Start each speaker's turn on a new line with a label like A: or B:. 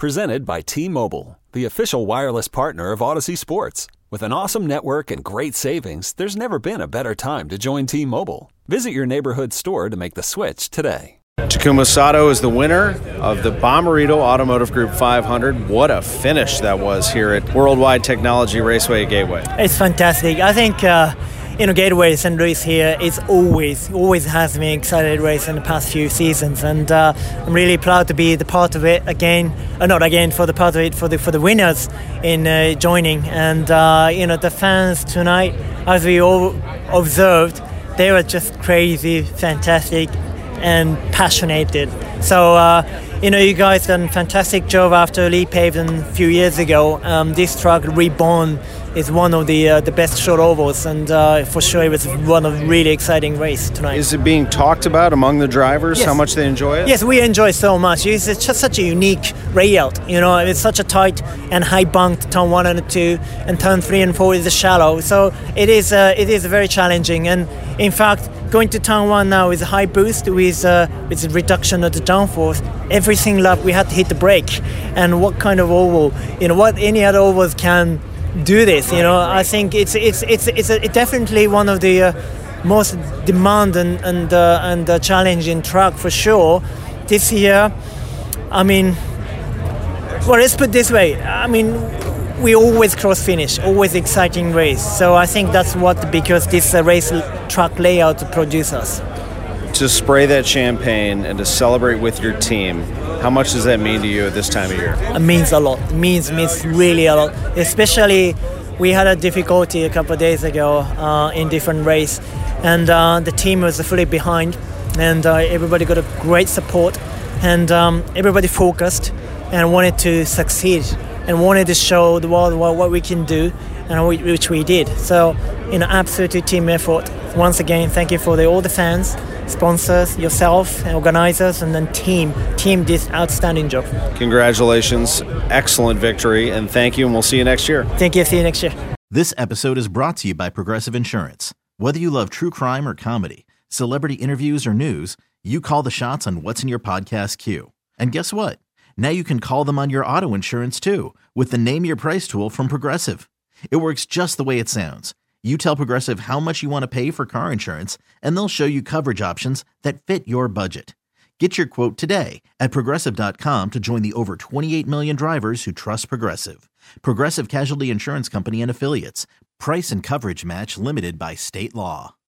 A: Presented by T-Mobile, the official wireless partner of Odyssey Sports. With an awesome network and great savings, there's never been a better time to join T-Mobile. Visit your neighborhood store to make the switch today.
B: Takuma Sato is the winner of the Bommarito Automotive Group 500. What a finish that was here at Worldwide Technology Raceway at Gateway.
C: It's fantastic. I think, Gateways and race here is always has been an exciting race in the past few seasons, and I'm really proud to be the part of it again. Not again, for the part of it for the winners in joining. And the fans tonight, as we all observed, they were just crazy, fantastic, and passionate. So you guys done a fantastic job after Lee Paved a few years ago. This track Reborn is one of the best short ovals, and for sure it was one of really exciting race tonight.
B: Is it being talked about among the drivers?
C: Yes.
B: How much they enjoy it?
C: Yes, we enjoy it so much. It's just such a unique layout. It's such a tight and high bunked turn 1 and 2, and turn 3 and 4 is shallow. So it is very challenging. And in fact, going to turn 1 now is a high boost with a reduction of the downforce. Every single lap we had to hit the brake. And what kind of oval? What any other ovals can do this? I think it's definitely one of the most demanding and challenging track for sure this year. Let's put it this way. We always cross finish, always exciting race. So I think that's because this race track layout produces us.
B: To spray that champagne and to celebrate with your team, how much does that mean to you at this time of year?
C: It means a lot. It means really a lot. Especially, we had a difficulty a couple of days ago in different race, and the team was fully behind, and everybody got a great support, and everybody focused and wanted to succeed and wanted to show the world what we can do, and which we did. So, absolutely team effort. Once again, thank you for all the fans, sponsors, yourself, organizers, and then team did outstanding job.
B: Congratulations, excellent victory, and thank you, and we'll see you next year.
C: Thank you, see you next year.
D: This episode is brought to you by Progressive Insurance. Whether you love true crime or comedy, celebrity interviews or news, you call the shots on what's in your podcast queue. And guess what? Now you can call them on your auto insurance too, with the Name Your Price tool from Progressive. It works just the way it sounds. You tell Progressive how much you want to pay for car insurance, and they'll show you coverage options that fit your budget. Get your quote today at Progressive.com to join the over 28 million drivers who trust Progressive. Progressive Casualty Insurance Company and Affiliates. Price and coverage match limited by state law.